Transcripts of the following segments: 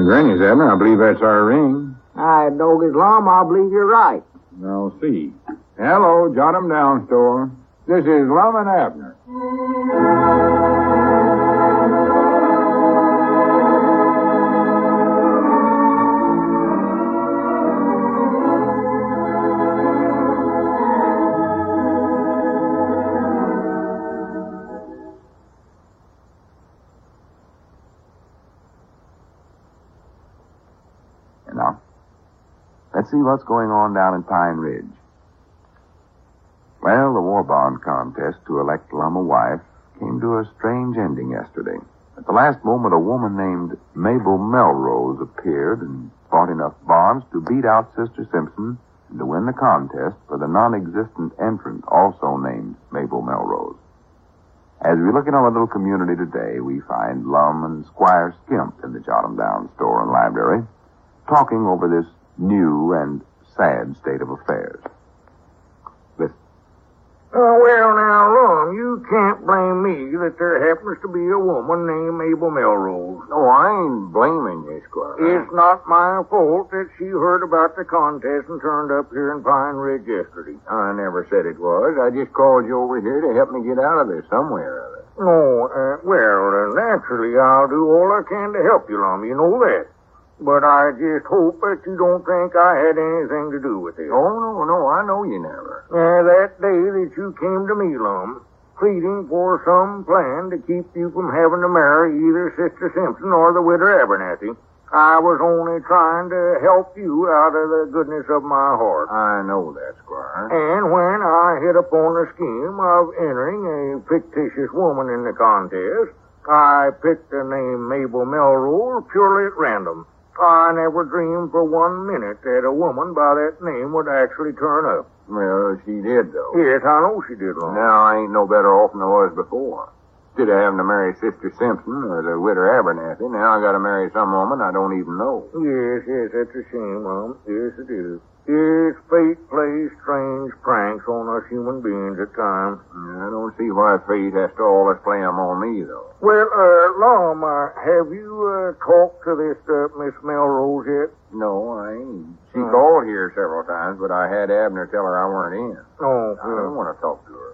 Granny's, Abner. I believe that's our ring. I dog Islam, I believe you're right. I'll see. Hello, Jot 'em Down store. This is Lum and Abner. Now, let's see what's going on down in Pine Ridge. Well, the war bond contest to elect Lum a wife came to a strange ending yesterday. At the last moment, a woman named Mabel Melrose appeared and bought enough bonds to beat out Sister Simpson and to win the contest for the non-existent entrant also named Mabel Melrose. As we look in on the little community today, we find Lum and Squire Skimp in the Jot 'em Down store and library, talking over this new and sad state of affairs. Listen. Well, now, Lum, you can't blame me that there happens to be a woman named Mabel Melrose. No, I ain't blaming you, Squire. It's not my fault that she heard about the contest and turned up here in Pine Ridge yesterday. I never said it was. I just called you over here to help me get out of this some way or other. No, naturally, I'll do all I can to help you, Lum. You know that. But I just hope that you don't think I had anything to do with it. Oh, no, I know you never. That day that you came to me, Lum, pleading for some plan to keep you from having to marry either Sister Simpson or the widow Abernathy, I was only trying to help you out of the goodness of my heart. I know that, Squire. And when I hit upon the scheme of entering a fictitious woman in the contest, I picked the name Mabel Melrose purely at random. I never dreamed for 1 minute that a woman by that name would actually turn up. Well, she did, though. Yes, I know she did, Lum. Now I ain't no better off than I was before. Instead of having to marry Sister Simpson or the widow Abernathy, now I gotta marry some woman I don't even know. Yes, that's a shame, Lum. Yes, it is. Yes, fate plays strange pranks on us human beings at times. I don't see why fate has to always play 'em on me, though. Well, Lum, have you talked to this Miss Melrose yet? No, I ain't. She called here several times, but I had Abner tell her I weren't in. Oh, I don't want to talk to her.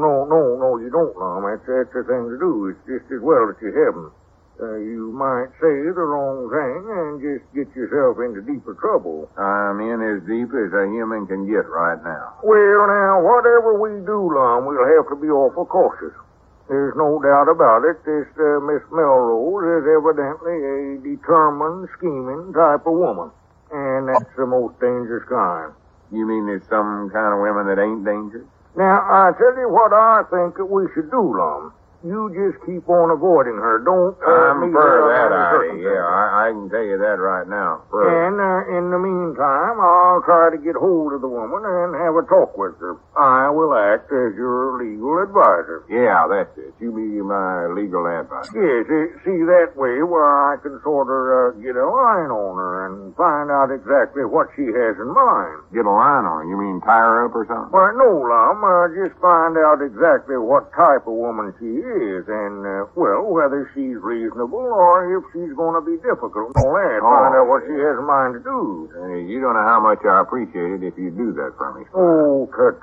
No, you don't, Lum. That's the thing to do. It's just as well that you haven't. You might say the wrong thing and just get yourself into deeper trouble. I'm in as deep as a human can get right now. Well, now, whatever we do, Lum, we'll have to be awful cautious. There's no doubt about it. This Miss Melrose is evidently a determined, scheming type of woman. And that's the most dangerous kind. You mean there's some kind of women that ain't dangerous? Now, I tell you what I think that we should do, Lum. You just keep on avoiding her. Don't I'm for that idea. Yeah, I can tell you that right now. And in the meantime, I'll try to get hold of the woman and have a talk with her. I will act as your legal advisor. Yeah, that's it. You be my legal advisor. Yes, see, that way where I can sort of get a line on her and find out exactly what she has in mind. Get a line on her? You mean tie her up or something? Well, no, Lum. Just find out exactly what type of woman she is and, whether she's reasonable or if she's going to be difficult. All that. Find out what she has in mind to do. You don't know how much I appreciate it if you do that for me. Oh, tut.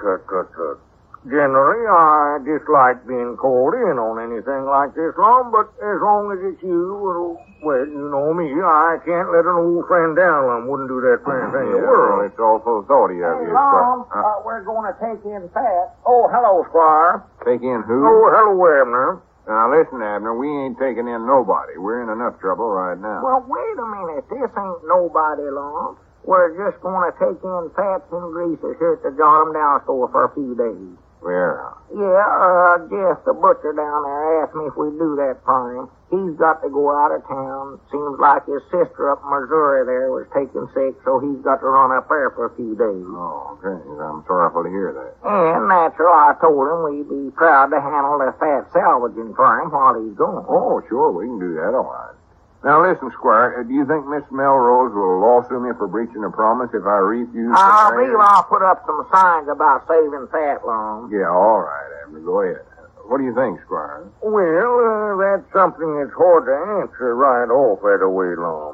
Generally, I dislike being called in on anything like this, Lum, but as long as it's you, well, you know me, I can't let an old friend down, Lum. Wouldn't do that for anything in the world. Well, it's awful thoughty of you, Lum, we're going to take in Pat. Oh, hello, Squire. Take in who? Oh, hello, Abner. Now, listen, Abner, we ain't taking in nobody. We're in enough trouble right now. Well, wait a minute. This ain't nobody, Lum. We're just going to take in Pats and Greasers here at the Jot 'em Down store for a few days. Where? Yeah, Jeff, the butcher down there, asked me if we'd do that for him. He's got to go out of town. Seems like his sister up in Missouri there was taken sick, so he's got to run up there for a few days. Oh, okay. I'm sorrowful to hear that. And natural, I told him we'd be proud to handle the fat salvaging for him while he's gone. Oh, sure, we can do that all right. Now, listen, Squire, do you think Miss Melrose will lawsuit me for breaching a promise if I refuse to I marry believe her? I'll put up some signs about saving fat, Lum. Yeah, all right, Abner, go ahead. What do you think, Squire? Well, that's something that's hard to answer right off that way, Lum.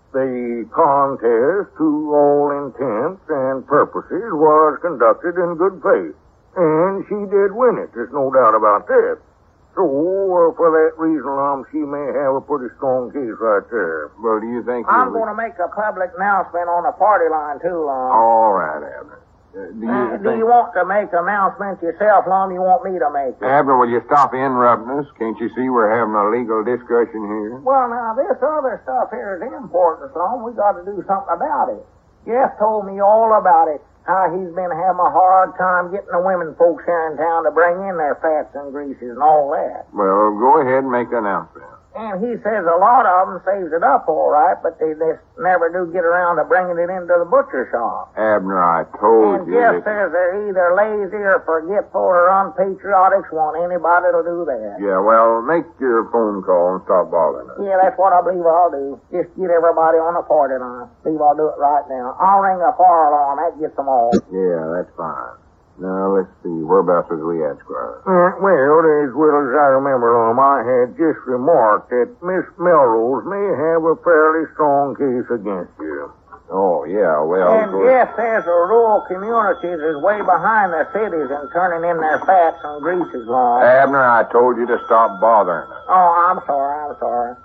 The contest, to all intents and purposes, was conducted in good faith. And she did win it, there's no doubt about that. So, for that reason, she may have a pretty strong case right there. Well, do you think... I'm going to make a public announcement on the party line, too, Lum. All right, Abner. Do you want to make an announcement yourself, Lum? You want me to make it? Abner, will you stop interrupting us? Can't you see we're having a legal discussion here? Well, now, this other stuff here is important, Lum. We got to do something about it. Jeff told me all about it. How he's been having a hard time getting the women folks here in town to bring in their fats and greases and all that. Well, go ahead and make the announcement. And he says a lot of them saves it up all right, but they just never do get around to bringing it into the butcher shop. Abner, I told And you Jeff that... says they're either lazy or forgetful or unpatriotic. Want anybody to do that. Yeah, well, make your phone call and stop bothering us. Yeah, that's what I believe I'll do. Just get everybody on the party line. Believe I'll do it right now. I'll ring a fire alarm. That gets them all. Yeah, that's fine. Now, let's see. Whereabouts was we at, Squire? Well, as well as I remember, I had just remarked that Miss Melrose may have a fairly strong case against you. Oh, yeah, well... And Jeff says the rural communities is way behind the cities in turning in their fats and greases, Lum. Abner, I told you to stop bothering us. Oh, I'm sorry.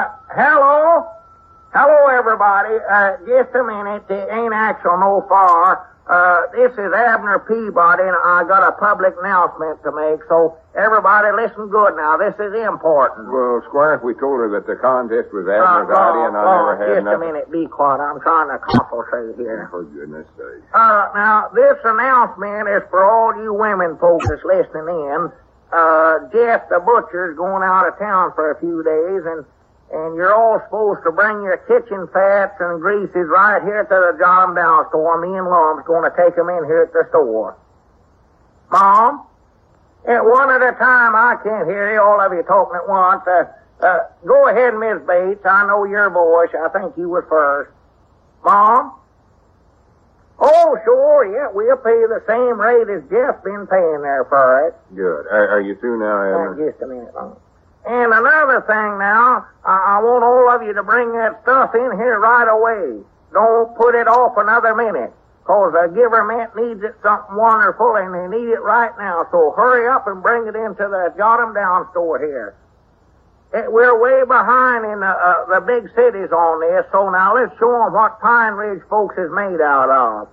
Hello? Hello, everybody. Just a minute. It ain't actual no far. This is Abner Peabody, and I got a public announcement to make, so everybody listen good now. This is important. Well, Squire, if we told her that the contest was Abner's idea and I never had just nothing... a minute. Be quiet. I'm trying to concentrate here. For goodness sake. Now, this announcement is for all you women folks that's listening in. Jeff the butcher's going out of town for a few days, and you're all supposed to bring your kitchen fats and greases right here to the John Down store. Me and Lum's going to take them in here at the store. Mom? One at a time. I can't hear you, all of you talking at once. Go ahead, Miss Bates. I know your voice. I think you was first. Mom? Oh, sure, yeah. We'll pay the same rate as Jeff's been paying there for it. Good. Are you through now, Abner? Just a minute, Mom. And another thing now, I want all of you to bring that stuff in here right away. Don't put it off another minute, 'cause the government needs it something wonderful, and they need it right now. So hurry up and bring it into the Jot 'em Down store here. We're way behind in the big cities on this, so now let's show 'em what Pine Ridge folks is made out of.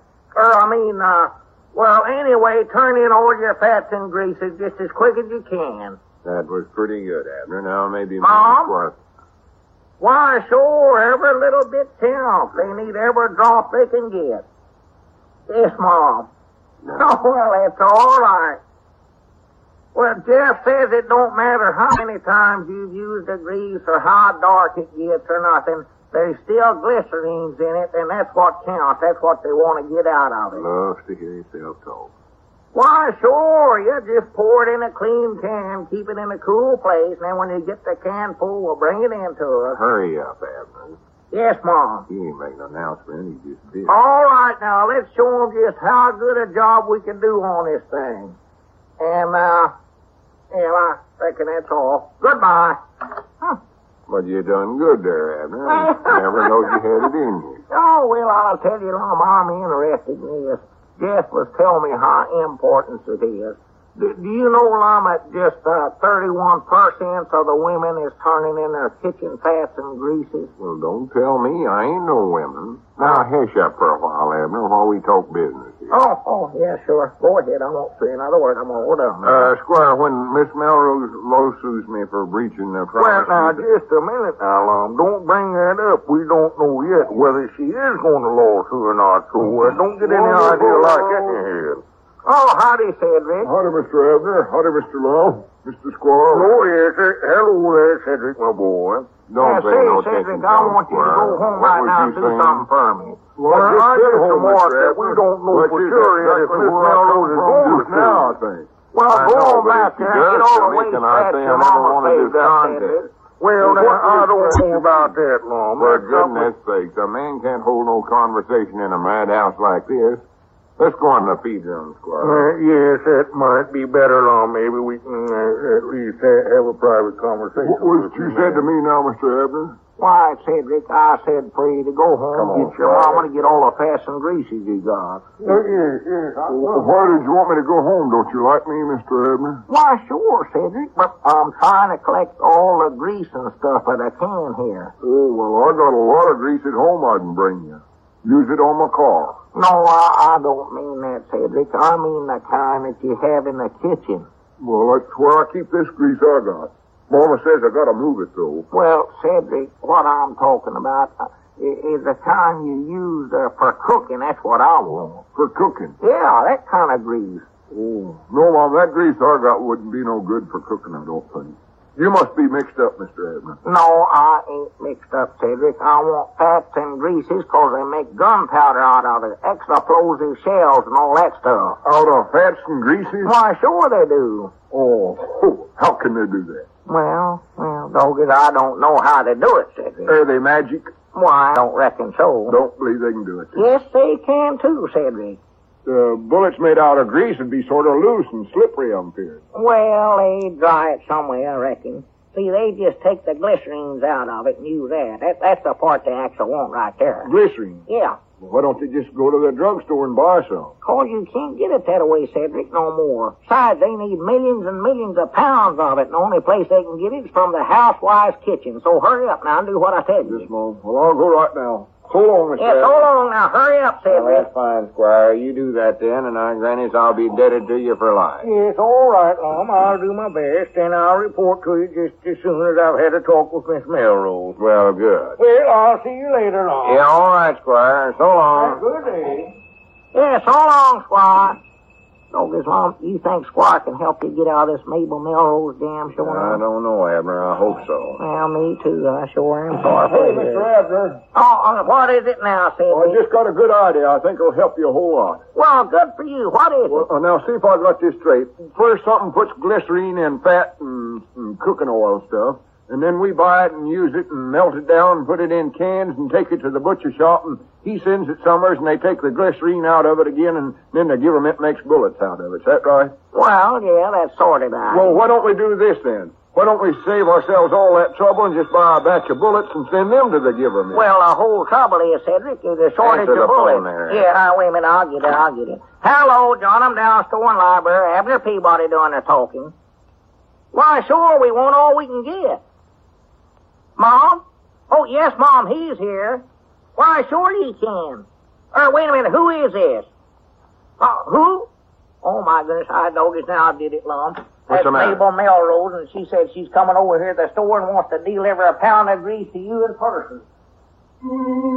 Well, anyway, turn in all your fats and greases just as quick as you can. That was pretty good, Abner. Now, maybe... Mom? Squire. Why, sure, every little bit counts. They need every drop they can get. Yes, Mom. No. Oh, well, that's all right. Well, Jeff says it don't matter how many times you've used the grease or how dark it gets or nothing. There's still glycerines in it, and that's what counts. That's what they want to get out of it. Loves to hear yourself talk. Why, sure, you just pour it in a clean can, keep it in a cool place, and then when you get the can full, we'll bring it into us. Hurry up, Abner. Yes, Mom. He ain't making an announcement. He just did. All right, now, let's show them just how good a job we can do on this thing. And, I reckon that's all. Goodbye. But you done good there, Abner. I never knowed you had it in you. Oh, well, I'll tell you, Lum, I'm interested in this. Jeff was telling me how important it is. Do you know, Lum, that just 31% of the women is turning in their kitchen fats and greases? Well, don't tell me. I ain't no women. Now, hush up for a while, Abner, while we talk business here. Oh, yeah, sure. Go ahead. I won't say another word. I'm all done. Squire, when Miss Melrose lawsuits me for breaching the Well, promise... now, just a minute now, Don't bring that up. We don't know yet whether she is going to lawsuit or not, so don't get any idea like that in your head. Oh, howdy, Cedric. Howdy, Mr. Abner. Howdy, Mr. Law. Mr. Squirrel. Oh, yes, sir. Hello there, Cedric, my boy. Don't pay no Cedric, attention I to want you to Squire. go home What right was now you and do saying? something for me. Well, I just remarked that we don't know What for you sure said, yet if exactly Miss where I Melrose come is from going just to. now, I think. Well, I go know, on but back if she there and does get all to the me, waste can I fats say I your never mama wanted saved this up, contest? Cedric. Well, now, I don't know about that, Lum. For goodness sakes, a man can't hold no conversation in a madhouse like this. Let's go on the feed room, Squire. Yes, that might be better, Lum. Maybe we can at least have a private conversation. What was it you said to me now, Mr. Abner? Why, Cedric, I said for you to go home and get your mama to get all the fats and greases you got. Yes. Why did you want me to go home? Don't you like me, Mr. Abner? Why, sure, Cedric, but I'm trying to collect all the grease and stuff that I can here. Oh, well, I got a lot of grease at home I can bring you. Use it on my car. No, I don't mean that, Cedric. I mean the kind that you have in the kitchen. Well, that's where I keep this grease I got. Mama says I gotta move it, though. Well, Cedric, what I'm talking about is the kind you use for cooking. That's what I want. For cooking? Yeah, that kind of grease. Oh, no, Mom, that grease I got wouldn't be no good for cooking, I don't think. You must be mixed up, Mr. Abner. No, I ain't mixed up, Cedric. I want fats and greases 'cause they make gunpowder out of it, explosive shells and all that stuff. Out of fats and greases? Why, sure they do. Oh, how can they do that? Well, doggies, I don't know how to do it, Cedric. Are they magic? Why, I don't reckon so. Don't believe they can do it. Yes, they can too, Cedric. The bullets made out of grease would be sort of loose and slippery, I'm fearing. Well, they dry it some way, I reckon. See, they just take the glycerines out of it and use that. That's the part they actually want right there. Glycerine? Yeah. Well, why don't they just go to the drugstore and buy some? 'Cause you can't get it that way, Cedric, no more. Besides, they need millions and millions of pounds of it, and the only place they can get it is from the housewife's kitchen. So hurry up now and do what I tell you. Yes, Mom. Well, I'll go right now. So long, Mr. Yes, so long now. Hurry up, Well, Cedric. that's fine, Squire. You do that then, and I grannies I'll be indebted to you for life. Yes, all right, Mom. I'll do my best, and I'll report to you just as soon as I've had a talk with Miss Melrose. Well, good. Well, I'll see you later, Mom. Yeah, all right, Squire. So long. Good day. Yeah, so long, Squire. Doggies, Mom, you think Squire can help you get out of this Mabel Melrose damn I sure? don't know, Abner. I hope so. Well, me too. I sure am sorry for Hey, you. Mr. Abner. Oh, what is it now, Cedric? I just got a good idea. I think it'll help you a whole lot. Well, good for you. What is it? Well, now, see if I got this straight. First, something puts glycerine in fat and cooking oil stuff, and then we buy it and use it and melt it down and put it in cans and take it to the butcher shop, and he sends it somewhere, and they take the glycerine out of it again, and then the government makes bullets out of it. Is that right? Well, yeah, that's sort of right. Well, why don't we do this then? Why don't we save ourselves all that trouble and just buy a batch of bullets and send them to the government? Well, the whole trouble is, Cedric, is the shortage Answer the of bullets. phone there. Yeah, wait a minute. I'll get it. Hello, John. I'm down store and library. Abner Peabody doing the talking. Why, sure, we want all we can get. Mom? Oh, yes, Mom, he's here. Why, sure he can. Wait a minute. Who is this? Who? Oh, my goodness. I doggies now. I did it, Lum. What's the matter? Mabel Melrose, and she said she's coming over here to the store and wants to deliver a pound of grease to you in person.